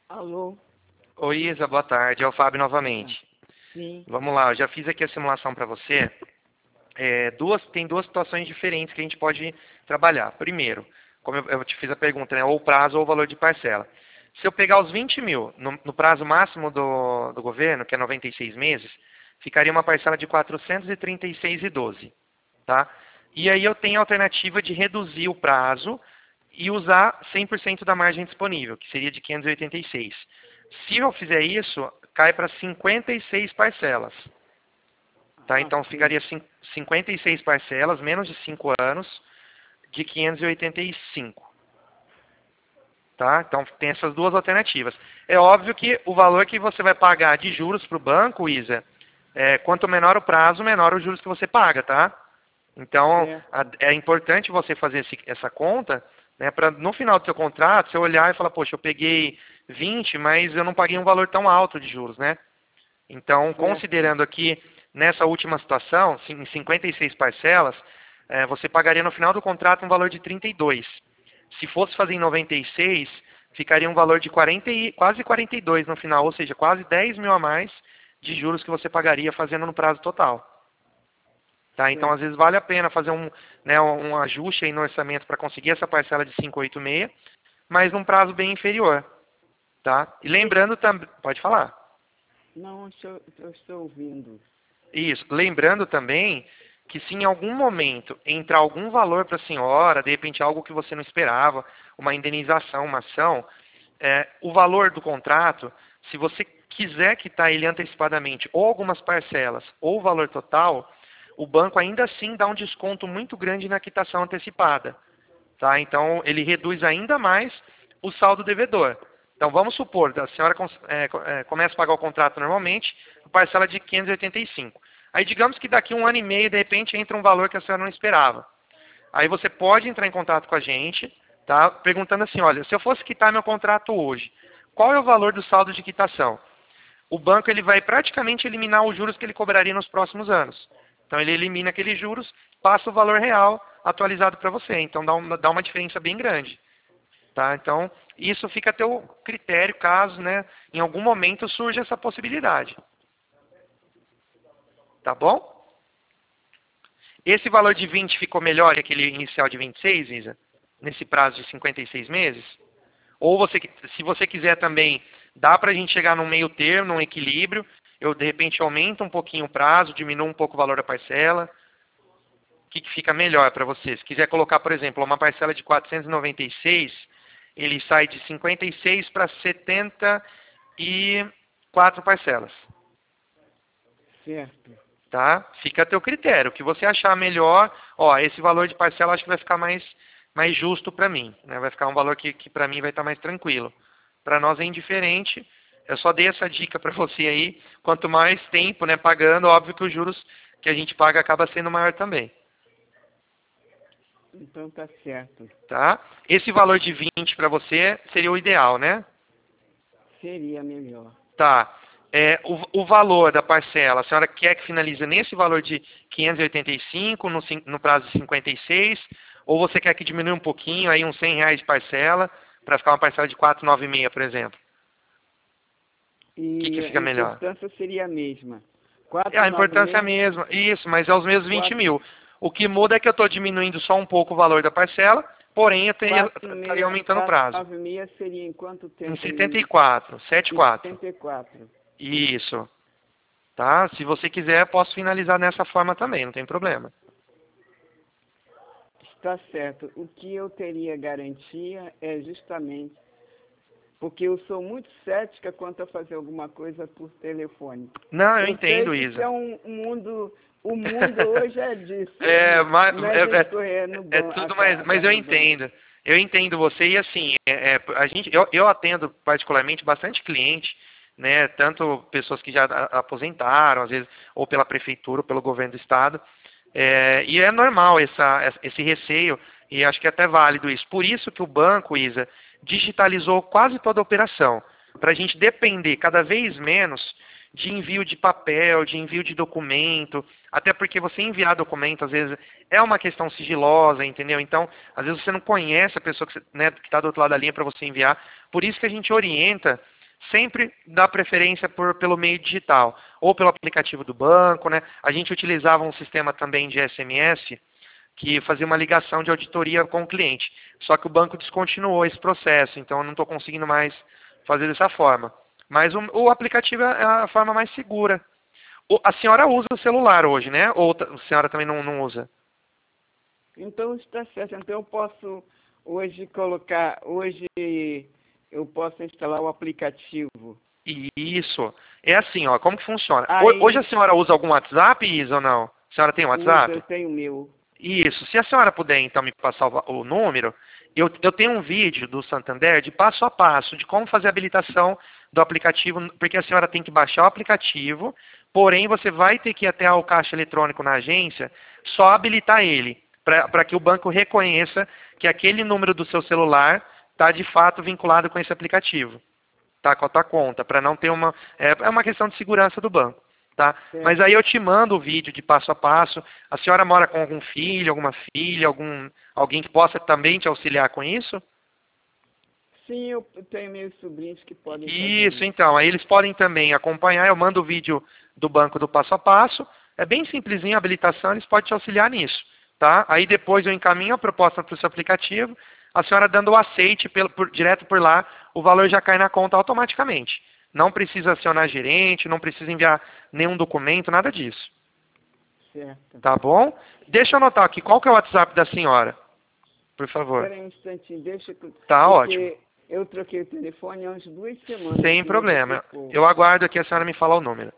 Alô? Oi, Isa, boa tarde. É o Fábio Ah, novamente. sim. Vamos lá, eu já fiz aqui a simulação para você. Tem duas situações diferentes que a gente pode trabalhar. Primeiro, como eu te fiz a pergunta, né, ou o prazo ou o valor de parcela. Se eu pegar os 20 mil no prazo máximo do governo, que é 96 meses, ficaria uma parcela de 436,12, tá? E aí eu tenho a alternativa de reduzir o prazo e usar 100% da margem disponível, que seria de 586. Se eu fizer isso, cai para 56 parcelas. Tá? Então Ok. ficaria 56 parcelas, menos de 5 anos, de 585. Tá? Então tem essas duas alternativas. É óbvio que o valor que você vai pagar de juros para o banco, Isa, quanto menor o prazo, menor os juros que você paga, tá? Então Certo. é importante você fazer essa conta, né, para no final do seu contrato você olhar e falar, poxa, eu peguei 20, mas eu não paguei um valor tão alto de juros, né? Então, Certo. considerando aqui, nessa última situação, em 56 parcelas, você pagaria no final do contrato um valor de 32. Se fosse fazer em 96, ficaria um valor de quase 42 no final, ou seja, quase 10 mil a mais de juros que você pagaria fazendo no prazo total. Tá? Então, às Certo. vezes, vale a pena fazer um ajuste aí no orçamento para conseguir essa parcela de 586, mas num prazo bem inferior. Tá? E E- lembrando também... Pode falar. Não, eu estou ouvindo. Isso. Lembrando também que se em algum momento entrar algum valor para a senhora, de repente algo que você não esperava, uma indenização, uma ação, o valor do contrato, se você quiser quitar ele antecipadamente, ou algumas parcelas, ou o valor total, o banco ainda assim dá um desconto muito grande na quitação antecipada. Tá? Então, ele reduz ainda mais o saldo devedor. Então, vamos supor, a senhora começa a pagar o contrato normalmente, parcela de 585. Aí, digamos que daqui 1 ano e meio, de repente, entra um valor que a senhora não esperava. Aí você pode entrar em contato com a gente, tá? Perguntando assim, olha, se eu fosse quitar meu contrato hoje, qual é o valor do saldo de quitação? O banco ele vai praticamente eliminar os juros que ele cobraria nos próximos anos. Então ele elimina aqueles juros, passa o valor real atualizado para você. Então dá uma diferença bem grande. Tá? Então isso fica a teu critério caso, né, em algum momento surja essa possibilidade. Tá bom? Esse valor de 20 ficou melhor que aquele inicial de 26, Isa? Nesse prazo de 56 meses? Ou se você quiser também, dá para a gente chegar num meio termo, num equilíbrio. Eu, de repente, aumento um pouquinho o prazo, diminuo um pouco o valor da parcela. O que fica melhor para você? Se quiser colocar, por exemplo, uma parcela de 496, ele sai de 56 para 74 parcelas. Certo. Tá? Fica a teu critério. O que você achar melhor, ó, esse valor de parcela acho que vai ficar mais justo para mim. Né? Vai ficar um valor que para mim vai estar mais tranquilo. Para nós é indiferente. Eu só dei essa dica para você aí. Quanto mais tempo, né, pagando, óbvio que os juros que a gente paga acaba sendo maior também. Então tá certo. Tá? Esse valor de 20 para você seria o ideal, né? Seria melhor. Tá. O valor da parcela, a senhora quer que finalize nesse valor de 585, no prazo de 56, ou você quer que diminua um pouquinho, aí uns R$ 100 de parcela, para ficar uma parcela de 496, por exemplo? O que E a fica melhor? importância seria a mesma. A importância é a 496, mesma, isso, mas é os mesmos 20 4, mil. O que muda é que eu estou diminuindo só um pouco o valor da parcela, porém eu estaria aumentando o prazo. 496 seria em quanto Em tempo? 74, Em 74. 74. Isso. Tá? Se você quiser, posso finalizar dessa forma também, não tem problema. Está certo. O que eu teria garantia é justamente porque eu sou muito cética quanto a fazer alguma coisa por telefone. Não, eu Eu sei entendo, que isso Isa. é um mundo, o mundo hoje é disso, É, não é a gente correr no é banco, tudo mais, mas atrás eu do banco. entendo. Eu entendo você e assim, eu atendo particularmente bastante cliente, né, tanto pessoas que já aposentaram, às vezes, ou pela prefeitura, ou pelo governo do estado, e é normal esse receio, e acho que é até válido isso. Por isso que o banco, Isa, digitalizou quase toda a operação, para a gente depender cada vez menos de envio de papel, de envio de documento, até porque você enviar documento, às vezes, é uma questão sigilosa, entendeu? Então, às vezes você não conhece a pessoa que está do outro lado da linha para você enviar. Por isso que a gente orienta sempre dá preferência pelo meio digital, ou pelo aplicativo do banco, né? A gente utilizava um sistema também de SMS, que fazia uma ligação de auditoria com o cliente. Só que o banco descontinuou esse processo, então eu não estou conseguindo mais fazer dessa forma. Mas o aplicativo é a forma mais segura. A senhora usa o celular hoje, né? Ou a senhora também não usa? Então está certo. Então eu posso hoje eu posso instalar o aplicativo. Isso. É assim, ó, como que funciona? Aí, Hoje a senhora usa algum WhatsApp, Isa, ou não? A senhora tem um WhatsApp? eu tenho o meu. Isso. Se a senhora puder, então, me passar o número, eu tenho um vídeo do Santander de passo a passo, de como fazer a habilitação do aplicativo, porque a senhora tem que baixar o aplicativo, porém você vai ter que ir até o caixa eletrônico na agência, só habilitar ele, para que o banco reconheça que aquele número do seu celular está de fato vinculado com esse aplicativo, tá? Com a tua conta, para não ter uma... É uma questão de segurança do banco. Tá? Mas aí eu te mando o vídeo de passo a passo. A senhora mora com algum filho, alguma filha, alguém que possa também te auxiliar com isso? Sim, eu tenho meus sobrinhos que podem fazer Isso, então. Aí eles podem também acompanhar. Eu mando o vídeo do banco do passo a passo. É bem simplesinho a habilitação, eles podem te auxiliar nisso. Tá? Aí depois eu encaminho a proposta para o seu aplicativo. A senhora dando o aceite direto por lá, o valor já cai na conta automaticamente. Não precisa acionar gerente, não precisa enviar nenhum documento, nada disso. Certo. Tá bom? Deixa eu anotar aqui, qual que é o WhatsApp da senhora? Por favor. Espera aí um instantinho, deixa que... Tá ótimo. Eu troquei o telefone há umas 2 semanas. Sem problema. Eu aguardo aqui a senhora me falar o número.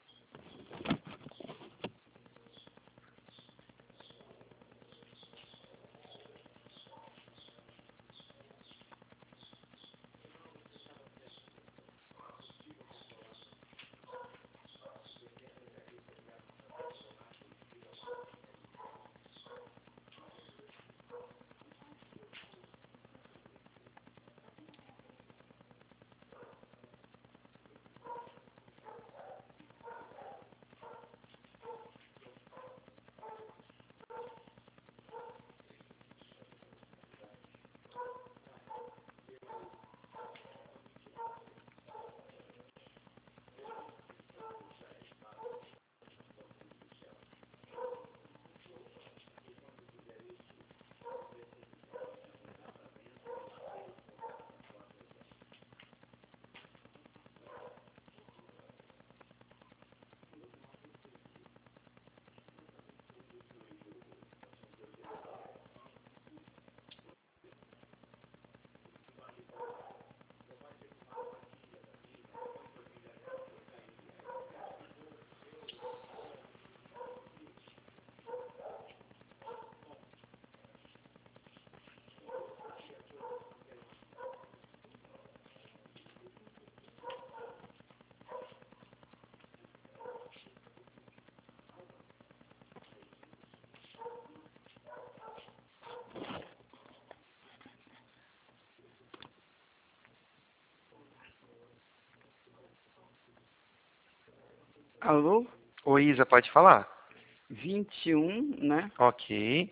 Alô? Oi, Isa, pode falar? 21, né? Ok.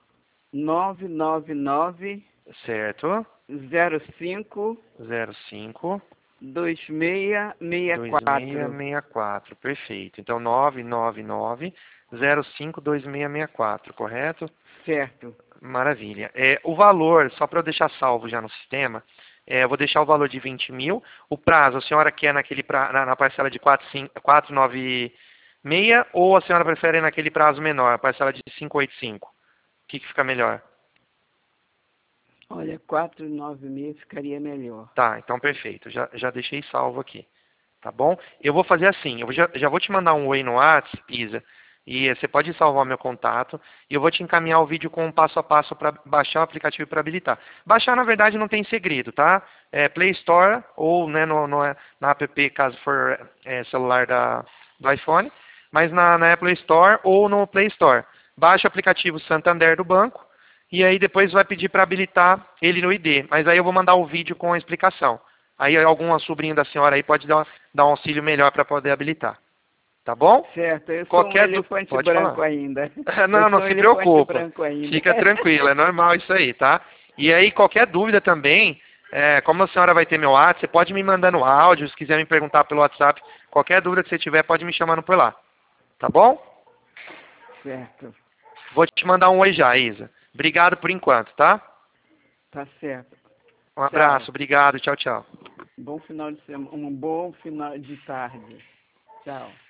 999 Certo. 05 05 2664. 2664. Perfeito. Então, 999 05 2664, correto? Certo. Maravilha. O valor, só para eu deixar salvo já no sistema, eu vou deixar o valor de 20 mil. O prazo, a senhora quer na parcela de 496 ou a senhora prefere naquele prazo menor, a parcela de 585? O que fica melhor? Olha, 496 ficaria melhor. Tá, então perfeito. Já deixei salvo aqui. Tá bom? Eu vou fazer assim, eu já vou te mandar um oi no WhatsApp, Isa, e você pode salvar meu contato, e eu vou te encaminhar o vídeo com um passo a passo para baixar o aplicativo para habilitar. Baixar, na verdade, não tem segredo, tá? Play Store ou né, na app, caso for celular do iPhone, mas na Apple Store ou no Play Store. Baixa o aplicativo Santander do banco, e aí depois vai pedir para habilitar ele no ID. Mas aí eu vou mandar o vídeo com a explicação. Aí algum sobrinho da senhora aí pode dar um auxílio melhor para poder habilitar. Tá bom? Certo, eu Qualquer sou um elefante pode branco falar. ainda. Não se preocupa. Fica tranquilo, é normal isso aí, tá? E aí qualquer dúvida também, Como a senhora vai ter meu WhatsApp, você pode me mandar no áudio, se quiser me perguntar pelo WhatsApp, qualquer dúvida que você tiver, pode me chamando por lá. Tá bom? Certo. Vou te mandar um oi já, Isa. Obrigado por enquanto, tá? Tá certo. Um abraço, obrigado, tchau, tchau. Bom final de semana, um bom final de tarde. Tchau.